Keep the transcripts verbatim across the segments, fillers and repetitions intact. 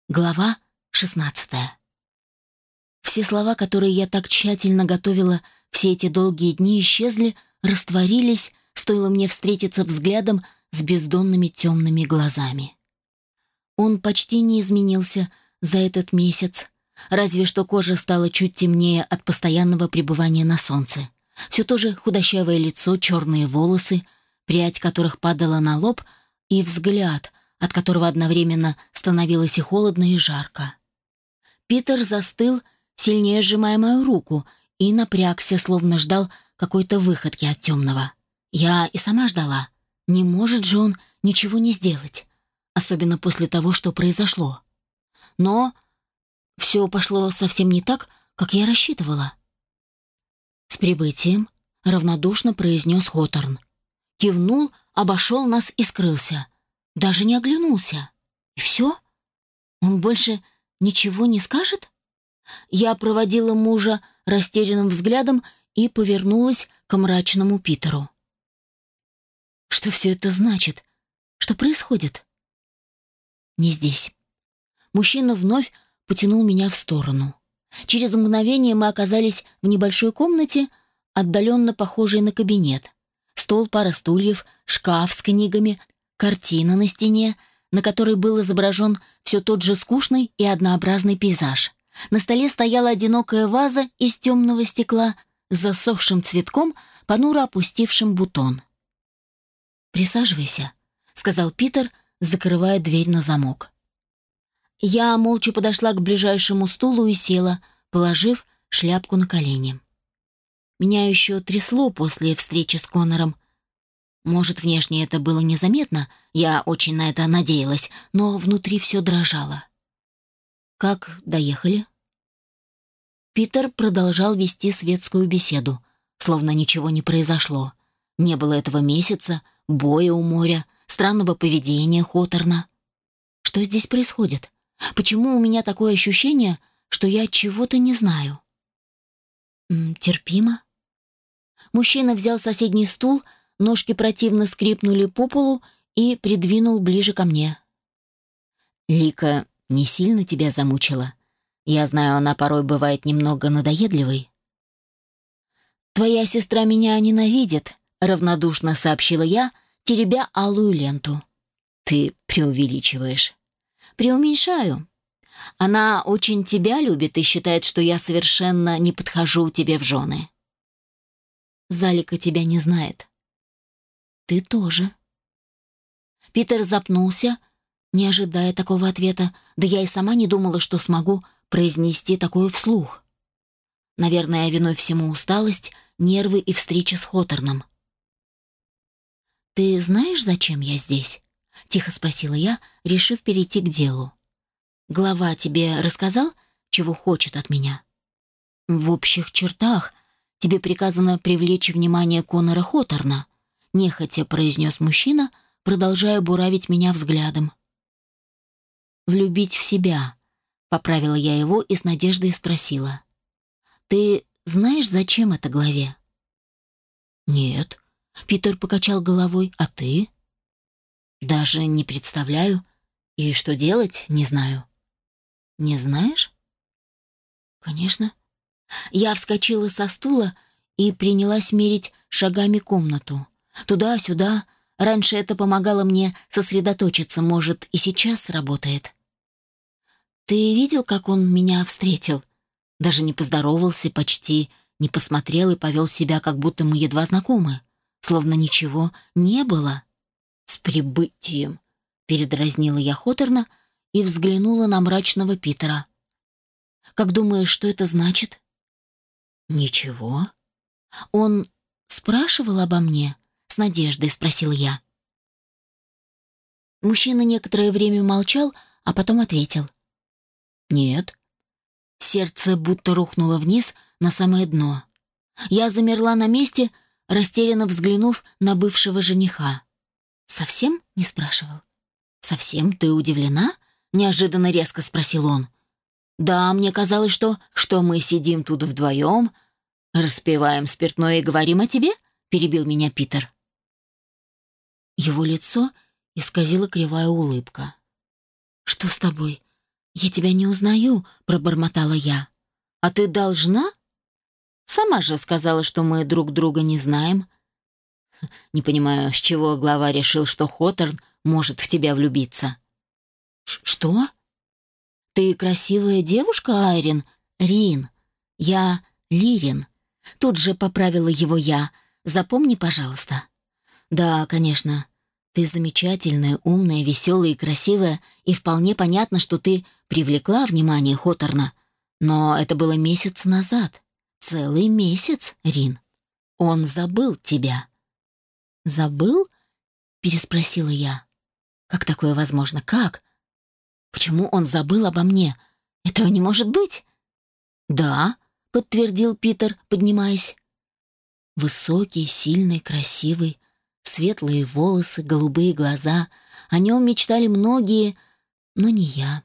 Глава шестнадцатая. Все слова, которые я так тщательно готовила все эти долгие дни, исчезли, растворились, стоило мне встретиться взглядом с бездонными темными глазами. Он почти не изменился за этот месяц, разве что кожа стала чуть темнее от постоянного пребывания на солнце. Все то же худощавое лицо, черные волосы, прядь которых падала на лоб, и взгляд, от которого одновременно становилось и холодно, и жарко. Питер застыл, сильнее сжимая мою руку, и напрягся, словно ждал какой-то выходки от темного. Я и сама ждала. Не может же он ничего не сделать, особенно после того, что произошло. Но все пошло совсем не так, как я рассчитывала. «С прибытием», — равнодушно произнес Хоторн. Кивнул, обошел нас и скрылся. Даже не оглянулся. И все? Он больше ничего не скажет? Я проводила мужа растерянным взглядом и повернулась к мрачному Питеру. Что все это значит? Что происходит? Не здесь. Мужчина вновь потянул меня в сторону. Через мгновение мы оказались в небольшой комнате, отдаленно похожей на кабинет. Стол, пара стульев, шкаф с книгами, картина на стене, на которой был изображен все тот же скучный и однообразный пейзаж. На столе стояла одинокая ваза из темного стекла с засохшим цветком, понуро опустившим бутон. «Присаживайся», — сказал Питер, закрывая дверь на замок. Я молча подошла к ближайшему стулу и села, положив шляпку на колени. Меня еще трясло после встречи с Коннором. Может, внешне это было незаметно, я очень на это надеялась, но внутри все дрожало. «Как доехали?» Питер продолжал вести светскую беседу, словно ничего не произошло. Не было этого месяца, боя у моря, странного поведения Хоторна. Что здесь происходит? Почему у меня такое ощущение, что я чего-то не знаю? М, терпимо. Мужчина взял соседний стул, ножки противно скрипнули по полу и придвинул ближе ко мне. «Лика не сильно тебя замучила? Я знаю, она порой бывает немного надоедливой». «Твоя сестра меня ненавидит», — равнодушно сообщила я, теребя алую ленту. «Ты преувеличиваешь». «Преуменьшаю. Она очень тебя любит и считает, что я совершенно не подхожу тебе в жены». «Залика тебя не знает». «Ты тоже». Питер запнулся, не ожидая такого ответа, да я и сама не думала, что смогу произнести такое вслух. Наверное, виной всему усталость, нервы и встреча с Хоторном. «Ты знаешь, зачем я здесь?» — тихо спросила я, решив перейти к делу. «Глава тебе рассказал, чего хочет от меня?» «В общих чертах тебе приказано привлечь внимание Коннора Хоторна», — нехотя произнес мужчина, продолжая буравить меня взглядом. «Влюбить в себя», — поправила я его и с надеждой спросила. «Ты знаешь, зачем это главе?» «Нет», — Питер покачал головой, — «а ты?» «Даже не представляю. И что делать, не знаю». «Не знаешь?» «Конечно». Я вскочила со стула и принялась мерить шагами комнату. Туда-сюда. Раньше это помогало мне сосредоточиться, может, и сейчас сработает. «Ты видел, как он меня встретил? Даже не поздоровался, почти не посмотрел и повел себя, как будто мы едва знакомы. Словно ничего не было». «С прибытием», — передразнила я Хоторна и взглянула на мрачного Питера. «Как думаешь, что это значит?» «Ничего». «Он спрашивал обо мне?» — с надеждой спросила я. Мужчина некоторое время молчал, а потом ответил. «Нет». Сердце будто рухнуло вниз на самое дно. Я замерла на месте, растерянно взглянув на бывшего жениха. «Совсем не спрашивал?» «Совсем? Ты удивлена?» — неожиданно резко спросил он. «Да, мне казалось, что... что мы сидим тут вдвоем, распиваем спиртное и говорим о тебе?» — перебил меня Питер. Его лицо исказила кривая улыбка. «Что с тобой?» «Я тебя не узнаю», — пробормотала я. «А ты должна? Сама же сказала, что мы друг друга не знаем». «Не понимаю, с чего глава решил, что Хоторн может в тебя влюбиться». Ш «Что? Ты красивая девушка, Айрин?» «Рин. Я Лирин». Тут же поправила его я. «Запомни, пожалуйста». «Да, конечно. Ты замечательная, умная, веселая и красивая, и вполне понятно, что ты привлекла внимание Хоторна. Но это было месяц назад. Целый месяц, Рин. Он забыл тебя». «Забыл?» — переспросила я. «Как такое возможно? Как? Почему он забыл обо мне? Этого не может быть!» «Да», — подтвердил Питер, поднимаясь. Высокий, сильный, красивый, светлые волосы, голубые глаза. О нем мечтали многие, но не я.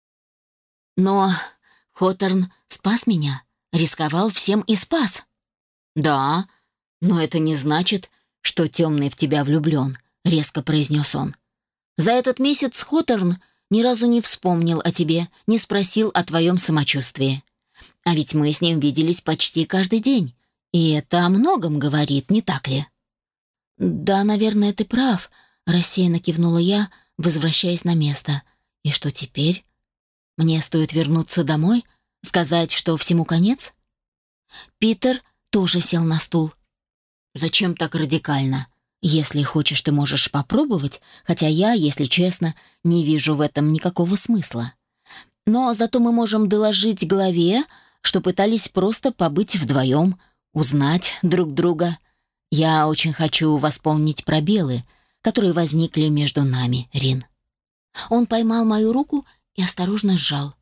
Но Хоторн спас меня, рисковал всем и спас. «Да, но это не значит, что темный в тебя влюблен», — резко произнес он. «За этот месяц Хоторн ни разу не вспомнил о тебе, не спросил о твоем самочувствии. А ведь мы с ним виделись почти каждый день, и это о многом говорит, не так ли?» «Да, наверное, ты прав», — рассеянно кивнула я, возвращаясь на место. «И что теперь? Мне стоит вернуться домой, сказать, что всему конец?» Питер тоже сел на стул. «Зачем так радикально? Если хочешь, ты можешь попробовать, хотя я, если честно, не вижу в этом никакого смысла. Но зато мы можем доложить главе, что пытались просто побыть вдвоем, узнать друг друга. Я очень хочу восполнить пробелы, которые возникли между нами, Рин». Он поймал мою руку и осторожно сжал.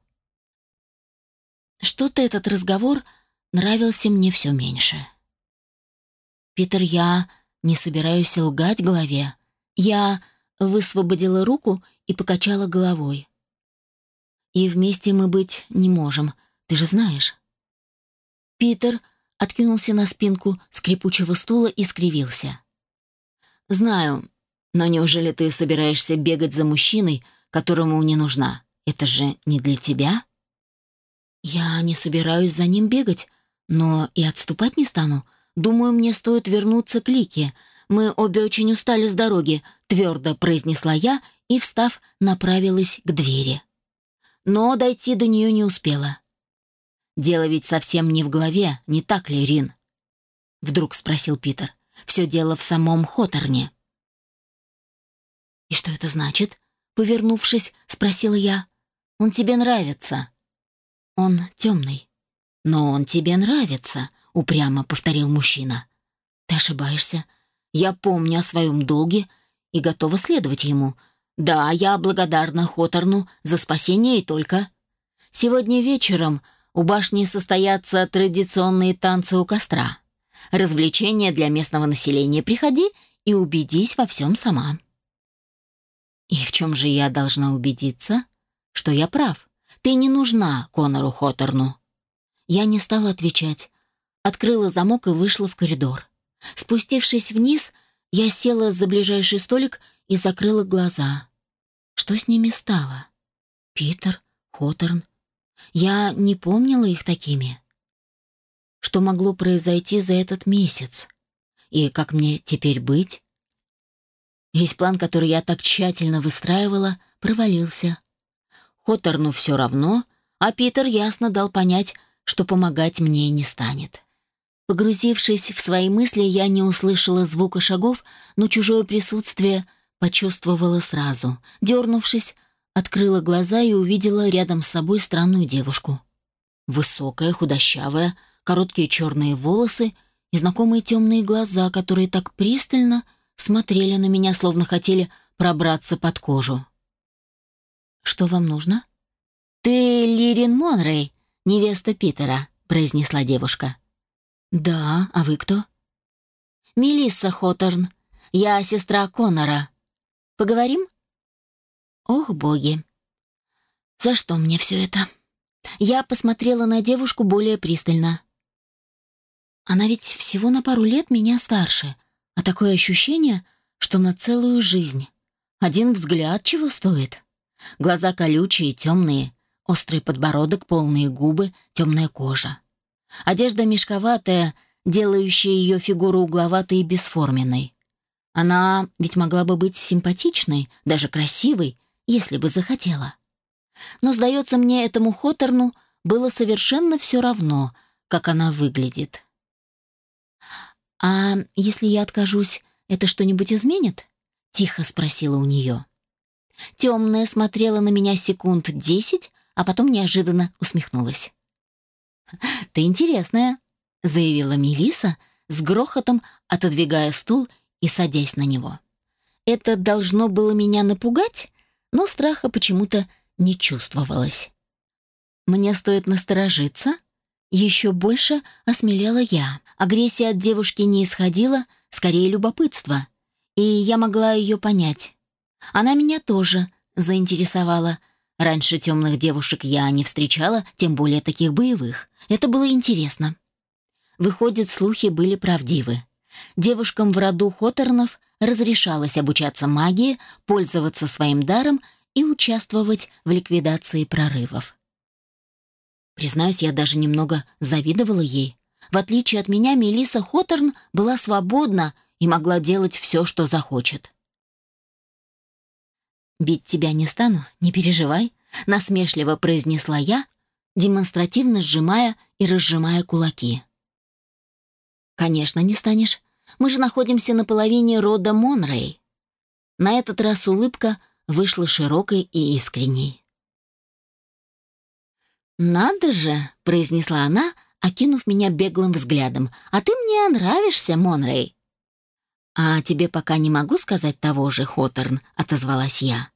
Что-то этот разговор нравился мне все меньше. «Питер, я не собираюсь лгать главе». Я высвободила руку и покачала головой. «И вместе мы быть не можем, ты же знаешь». Питер откинулся на спинку скрипучего стула и скривился. «Знаю, но неужели ты собираешься бегать за мужчиной, которому не нужна? Это же не для тебя?» «Я не собираюсь за ним бегать, но и отступать не стану. Думаю, мне стоит вернуться к Лике. Мы обе очень устали с дороги», — твердо произнесла я и, встав, направилась к двери. Но дойти до нее не успела. «Дело ведь совсем не в голове, не так ли, Рин?» — вдруг спросил Питер. «Все дело в самом Хоторне». «И что это значит?» — повернувшись, спросила я. «Он тебе нравится?» «Он темный». «Но он тебе нравится», — упрямо повторил мужчина. «Ты ошибаешься. Я помню о своем долге и готова следовать ему. Да, я благодарна Хоторну за спасение и только. Сегодня вечером у башни состоятся традиционные танцы у костра. Развлечения для местного населения. Приходи и убедись во всем сама». «И в чем же я должна убедиться?» «Что я прав. Ты не нужна Конору Хоторну». Я не стала отвечать. Открыла замок и вышла в коридор. Спустившись вниз, я села за ближайший столик и закрыла глаза. Что с ними стало? Питер, Хоторн. Я не помнила их такими. Что могло произойти за этот месяц? И как мне теперь быть? Весь план, который я так тщательно выстраивала, провалился. Хоторну все равно, а Питер ясно дал понять, что помогать мне не станет. Погрузившись в свои мысли, я не услышала звука шагов, но чужое присутствие почувствовала сразу. Дернувшись, открыла глаза и увидела рядом с собой странную девушку. Высокая, худощавая, короткие черные волосы и знакомые темные глаза, которые так пристально смотрели на меня, словно хотели пробраться под кожу. «Что вам нужно?» «Ты Лирин Монрей, невеста Питера», — произнесла девушка. «Да, а вы кто?» «Мелисса Хоторн. Я сестра Конора. Поговорим?» «Ох, боги! За что мне все это?» Я посмотрела на девушку более пристально. Она ведь всего на пару лет меня старше, а такое ощущение, что на целую жизнь. Один взгляд чего стоит. Глаза колючие, темные, Острый подбородок, полные губы, темная кожа. Одежда мешковатая, делающая ее фигуру угловатой и бесформенной. Она ведь могла бы быть симпатичной, даже красивой, если бы захотела. Но, сдается мне, этому Хоторну было совершенно все равно, как она выглядит. «А если я откажусь, это что-нибудь изменит?» — тихо спросила у нее. Темная смотрела на меня секунд десять, а потом неожиданно усмехнулась. «Ты интересная», — заявила Мелисса, с грохотом отодвигая стул и садясь на него. Это должно было меня напугать, но страха почему-то не чувствовалось. Мне стоит насторожиться. Еще больше осмелела я. Агрессия от девушки не исходила, скорее любопытство. И я могла ее понять. Она меня тоже заинтересовала. Раньше темных девушек я не встречала, тем более таких боевых. Это было интересно. Выходит, слухи были правдивы. Девушкам в роду Хоторнов разрешалось обучаться магии, пользоваться своим даром и участвовать в ликвидации прорывов. Признаюсь, я даже немного завидовала ей. В отличие от меня, Мелисса Хоторн была свободна и могла делать все, что захочет. «Бить тебя не стану, не переживай», — насмешливо произнесла я, демонстративно сжимая и разжимая кулаки. «Конечно, не станешь. Мы же находимся на половине рода Монрей». На этот раз улыбка вышла широкой и искренней. «Надо же», — произнесла она, окинув меня беглым взглядом, «а ты мне нравишься, Монрей». «А тебе пока не могу сказать того же, Хоторн», — отозвалась я.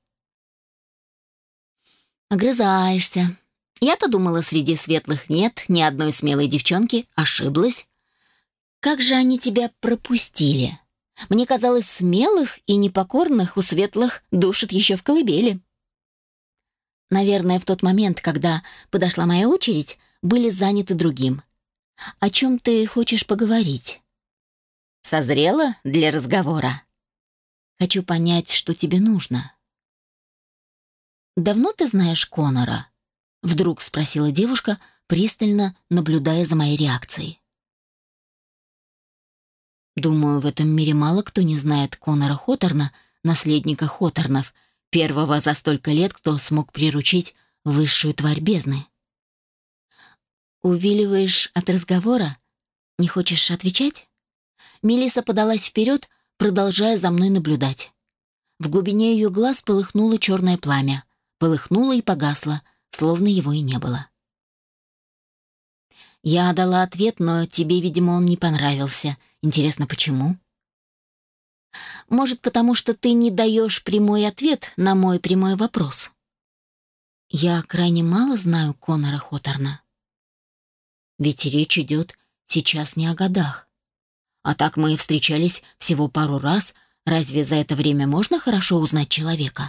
«Огрызаешься. Я-то думала, среди светлых нет ни одной смелой девчонки, ошиблась. Как же они тебя пропустили? Мне казалось, смелых и непокорных у светлых душат еще в колыбели». Наверное, в тот момент, когда подошла моя очередь, были заняты другим. «О чем ты хочешь поговорить?» «Созрела для разговора?» «Хочу понять, что тебе нужно». «Давно ты знаешь Конора?» — вдруг спросила девушка, пристально наблюдая за моей реакцией. Думаю, в этом мире мало кто не знает Конора Хоторна, наследника Хоторнов, первого за столько лет, кто смог приручить высшую тварь бездны. «Увиливаешь от разговора? Не хочешь отвечать?» Мелисса подалась вперед, продолжая за мной наблюдать. В глубине ее глаз полыхнуло черное пламя. Полыхнуло и погасло, словно его и не было. Я дала ответ, но тебе, видимо, он не понравился. Интересно, почему? Может, потому что ты не даешь прямой ответ на мой прямой вопрос? Я крайне мало знаю Конора Хоторна. Ведь речь идет сейчас не о годах. А так мы встречались всего пару раз. Разве за это время можно хорошо узнать человека?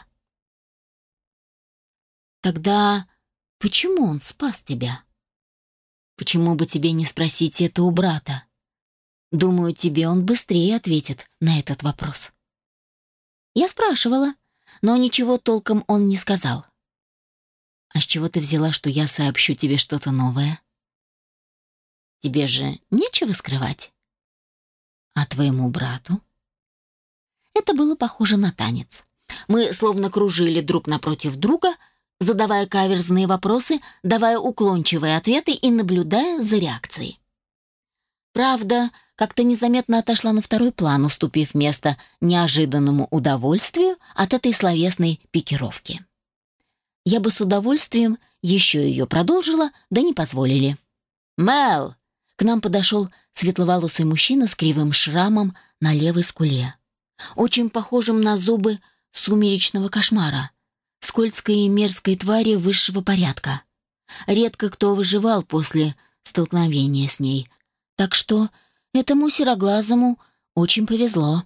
Тогда почему он спас тебя? Почему бы тебе не спросить это у брата? Думаю, тебе он быстрее ответит на этот вопрос. Я спрашивала, но ничего толком он не сказал. А с чего ты взяла, что я сообщу тебе что-то новое? Тебе же нечего скрывать. А твоему брату? Это было похоже на танец. Мы словно кружили друг напротив друга, задавая каверзные вопросы, давая уклончивые ответы и наблюдая за реакцией. Правда, как-то незаметно отошла на второй план, уступив место неожиданному удовольствию от этой словесной пикировки. Я бы с удовольствием еще ее продолжила, да не позволили. «Мел!» К нам подошел светловолосый мужчина с кривым шрамом на левой скуле, очень похожим на зубы сумеречного кошмара, скользкой и мерзкой твари высшего порядка. Редко кто выживал после столкновения с ней, так что этому сероглазому очень повезло.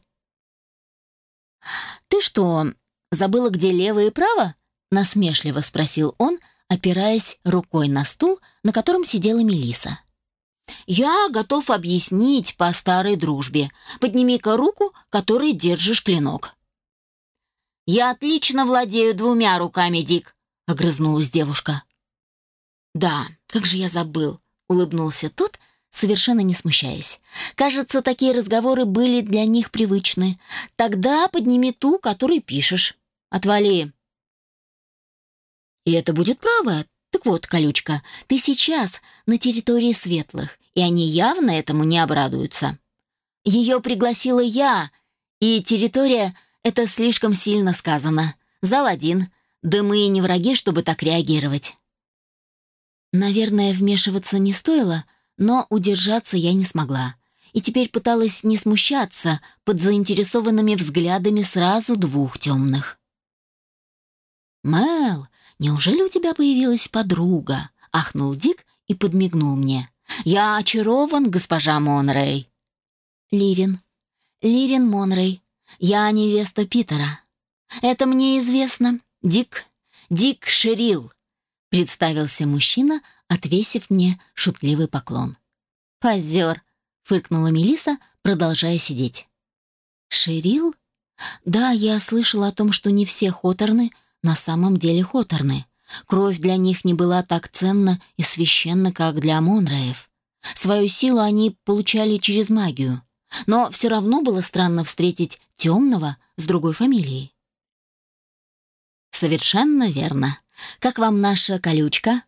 «Ты что, забыла, где лево и право?» — насмешливо спросил он, опираясь рукой на стул, на котором сидела Мелисса. «Я готов объяснить по старой дружбе. Подними-ка руку, которой держишь клинок». «Я отлично владею двумя руками, Дик», — огрызнулась девушка. «Да, как же я забыл», — улыбнулся тот, совершенно не смущаясь. «Кажется, такие разговоры были для них привычны. Тогда подними ту, которой пишешь. Отвали». «И это будет правое. Так вот, колючка, ты сейчас на территории светлых, и они явно этому не обрадуются. Ее пригласила я, и территория — это слишком сильно сказано. Зал один, да мы и не враги, чтобы так реагировать». Наверное, вмешиваться не стоило, но удержаться я не смогла. И теперь пыталась не смущаться под заинтересованными взглядами сразу двух темных. «Мэл, неужели у тебя появилась подруга?» — ахнул Дик и подмигнул мне. «Я очарован, госпожа Монрей». «Лирин. Лирин Монрей. Я невеста Питера. Это мне известно. Дик. Дик Шерил», — представился мужчина, отвесив мне шутливый поклон. «Позер», — фыркнула Мелисса, продолжая сидеть. «Шерил? Да, я слышала о том, что не все хоторны на самом деле хоторны. Кровь для них не была так ценна и священна, как для Монреев. Свою силу они получали через магию. Но все равно было странно встретить темного с другой фамилией». «Совершенно верно. Как вам наша колючка?»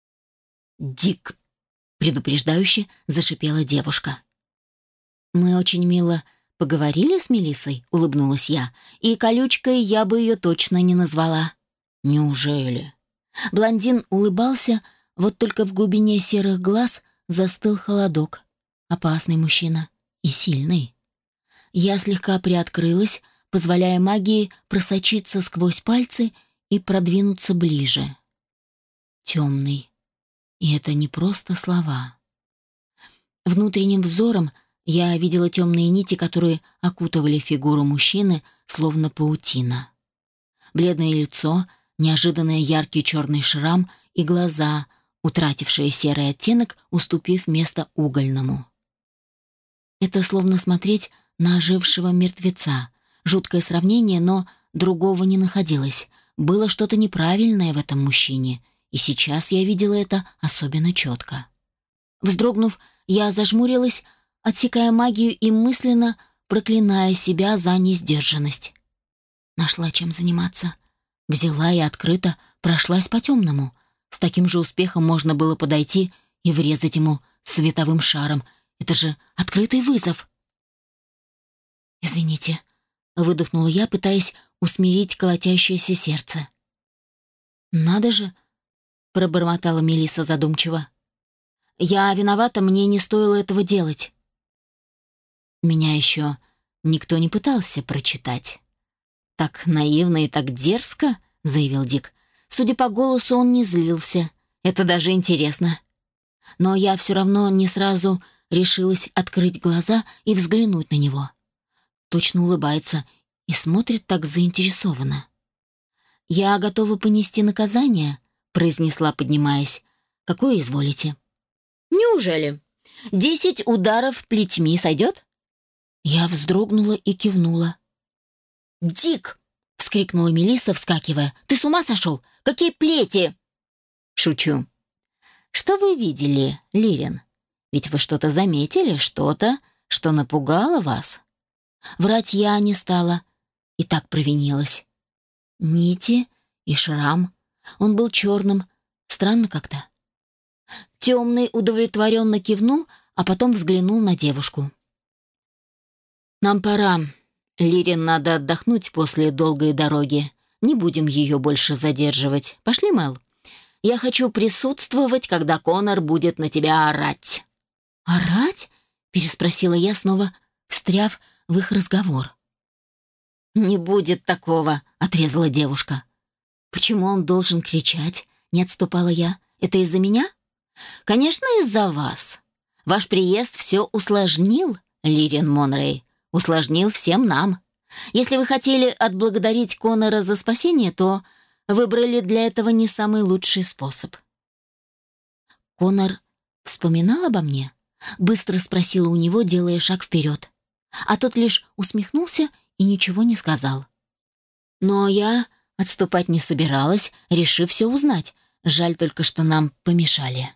«Дик», — предупреждающе зашипела девушка. «Мы очень мило поговорили с Мелиссой», — улыбнулась я, «и колючкой я бы ее точно не назвала». «Неужели?» Блондин улыбался, вот только в глубине серых глаз застыл холодок. Опасный мужчина и сильный. Я слегка приоткрылась, позволяя магии просочиться сквозь пальцы и продвинуться ближе. Темный. И это не просто слова. Внутренним взором я видела темные нити, которые окутывали фигуру мужчины, словно паутина. Бледное лицо, неожиданно яркий черный шрам и глаза, утратившие серый оттенок, уступив место угольному. Это словно смотреть на ожившего мертвеца. Жуткое сравнение, но другого не находилось. Было что-то неправильное в этом мужчине, и сейчас я видела это особенно четко. Вздрогнув, я зажмурилась, отсекая магию и мысленно проклиная себя за несдержанность. Нашла чем заниматься. Взяла и открыто прошлась по темному. С таким же успехом можно было подойти и врезать ему световым шаром. Это же открытый вызов. «Извините», — выдохнула я, пытаясь усмирить колотящееся сердце. «Надо же», — пробормотала Мелисса задумчиво. «Я виновата, мне не стоило этого делать». Меня еще никто не пытался прочитать. «Так наивно и так дерзко», — заявил Дик. Судя по голосу, он не злился. Это даже интересно. Но я все равно не сразу решилась открыть глаза и взглянуть на него. Точно улыбается и смотрит так заинтересованно. «Я готова понести наказание», — произнесла, поднимаясь. «Какое изволите?» «Неужели? Десять ударов плетьми сойдет?» Я вздрогнула и кивнула. «Дик!» — вскрикнула Мелисса, вскакивая. «Ты с ума сошел? Какие плети?» «Шучу. Что вы видели, Лирин? Ведь вы что-то заметили, что-то, что напугало вас?» Врать я не стала. И так провинилась. Нити и шрам. Он был черным. Странно как-то. Темный удовлетворенно кивнул, а потом взглянул на девушку. «Нам пора. Лирин надо отдохнуть после долгой дороги. Не будем ее больше задерживать. Пошли, Мэл. Я хочу присутствовать, когда Конор будет на тебя орать». «Орать?» — переспросила я, снова встряв в их разговор. «Не будет такого», — отрезала девушка. «Почему он должен кричать?» — не отступала я. «Это из-за меня?» «Конечно, из-за вас. Ваш приезд все усложнил, Лирин Монрей. Усложнил всем нам. Если вы хотели отблагодарить Конора за спасение, то выбрали для этого не самый лучший способ». «Конор вспоминал обо мне?» — быстро спросила у него, делая шаг вперед. А тот лишь усмехнулся и ничего не сказал. Но я отступать не собиралась, решив все узнать. Жаль только, что нам помешали.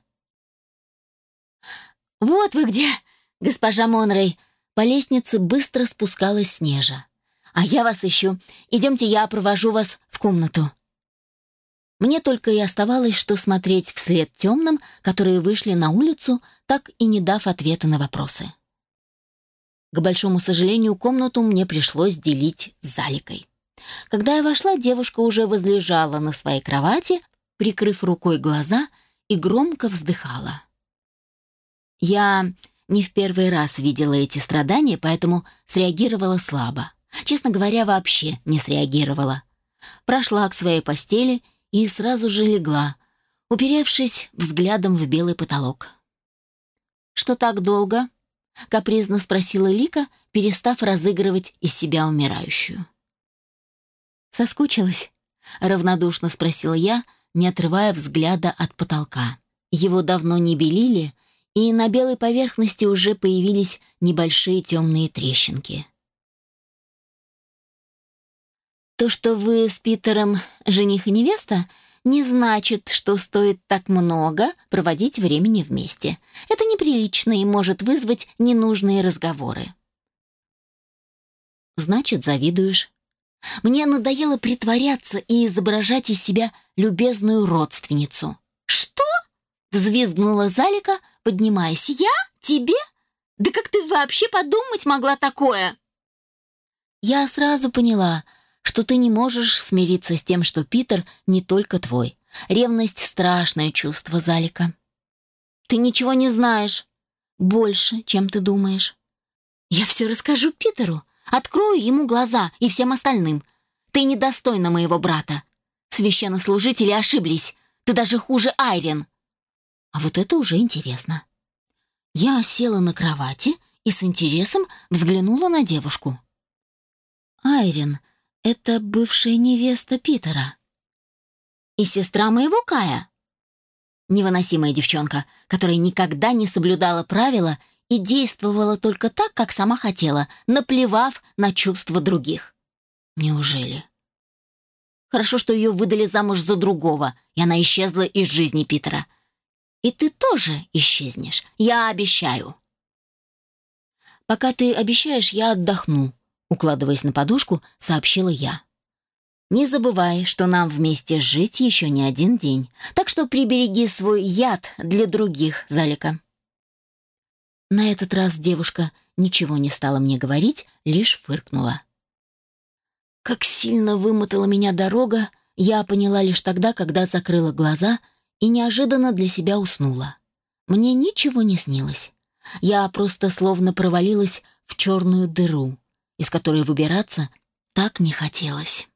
«Вот вы где, госпожа Монрей!» По лестнице быстро спускалась Снежа. «А я вас ищу. Идемте, я провожу вас в комнату». Мне только и оставалось, что смотреть вслед темным, которые вышли на улицу, так и не дав ответа на вопросы. К большому сожалению, комнату мне пришлось делить с Заликой. Когда я вошла, девушка уже возлежала на своей кровати, прикрыв рукой глаза, и громко вздыхала. Я не в первый раз видела эти страдания, поэтому среагировала слабо. Честно говоря, вообще не среагировала. Прошла к своей постели и сразу же легла, уперевшись взглядом в белый потолок. «Что так долго?» — капризно спросила Лика, перестав разыгрывать из себя умирающую. «Соскучилась?» — равнодушно спросила я, не отрывая взгляда от потолка. Его давно не белили, и на белой поверхности уже появились небольшие темные трещинки. «То, что вы с Питером жених и невеста, не значит, что стоит так много проводить времени вместе. Это неприлично и может вызвать ненужные разговоры». «Значит, завидуешь?» Мне надоело притворяться и изображать из себя любезную родственницу. «Что?» — взвизгнула Залика, поднимаясь. «Я? Тебе? Да как ты вообще подумать могла такое?» «Я сразу поняла, что ты не можешь смириться с тем, что Питер не только твой. Ревность — страшное чувство, Залика. Ты ничего не знаешь. Больше, чем ты думаешь. Я все расскажу Питеру. Открою ему глаза и всем остальным. Ты недостойна моего брата. Священнослужители ошиблись. Ты даже хуже Айрин». А вот это уже интересно. Я села на кровати и с интересом взглянула на девушку. Айрин — это бывшая невеста Питера. И сестра моего Кая. Невыносимая девчонка, которая никогда не соблюдала правила и действовала только так, как сама хотела, наплевав на чувства других. Неужели? Хорошо, что ее выдали замуж за другого, и она исчезла из жизни Питера. И ты тоже исчезнешь, я обещаю. «Пока ты обещаешь, я отдохну», — укладываясь на подушку, сообщила я. «Не забывай, что нам вместе жить еще не один день, так что прибереги свой яд для других, Залика». На этот раз девушка ничего не стала мне говорить, лишь фыркнула. Как сильно вымотала меня дорога, я поняла лишь тогда, когда закрыла глаза и неожиданно для себя уснула. Мне ничего не снилось. Я просто словно провалилась в черную дыру, из которой выбираться так не хотелось.